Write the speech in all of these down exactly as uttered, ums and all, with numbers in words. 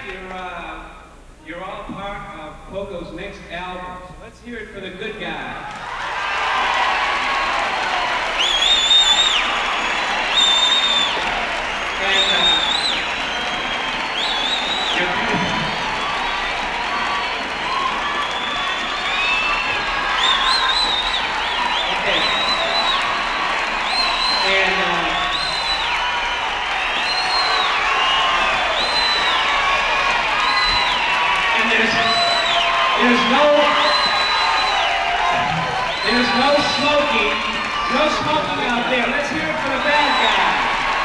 you're, uh, you're all part of Pogo's next album. So let's hear it for the good guy. And, uh, you're beautiful. Okay. And, uh, and there's, there's no, there's no smoking, no smoking out there. Let's hear it for the bad guy.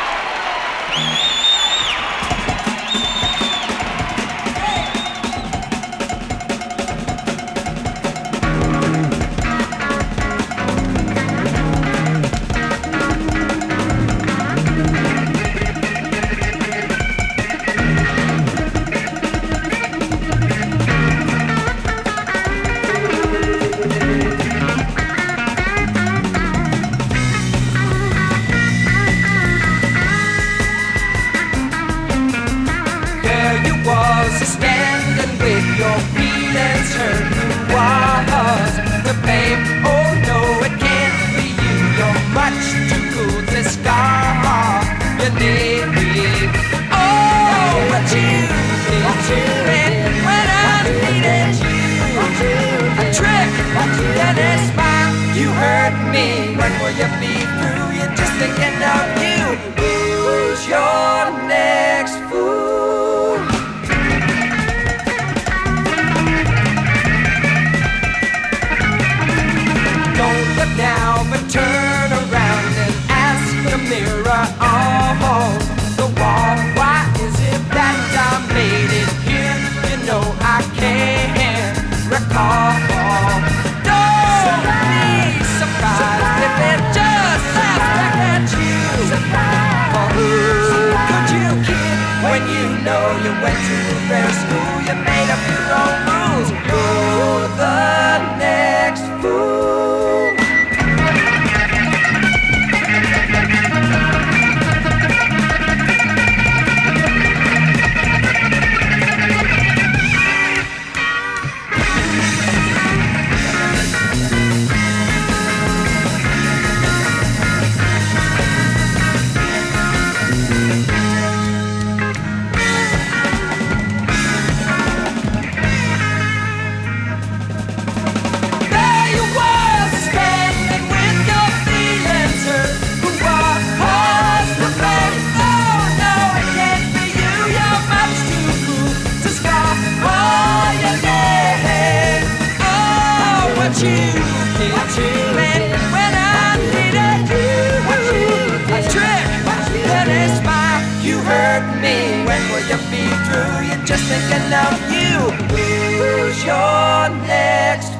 Standing with your feelings hurt. Who was the babe? Oh no, it can't be you. You're much too cool to scar your name. Oh, what you did when I needed you. A trick, then a smile. You hurt me. When will you be through? You're just thinking of you. Who's your next fool? Now, but turn around and ask the mirror on the wall. Why is it that I made it here? You know I can't recall. Don't be surprised if it just laughs back at you. For who could you kid when you know you went to their school? You made up your own rules. You're the next fool. You did when I needed you. A trick, then a smile. You hurt me. When will you be through? You're just thinking of you. Who's your next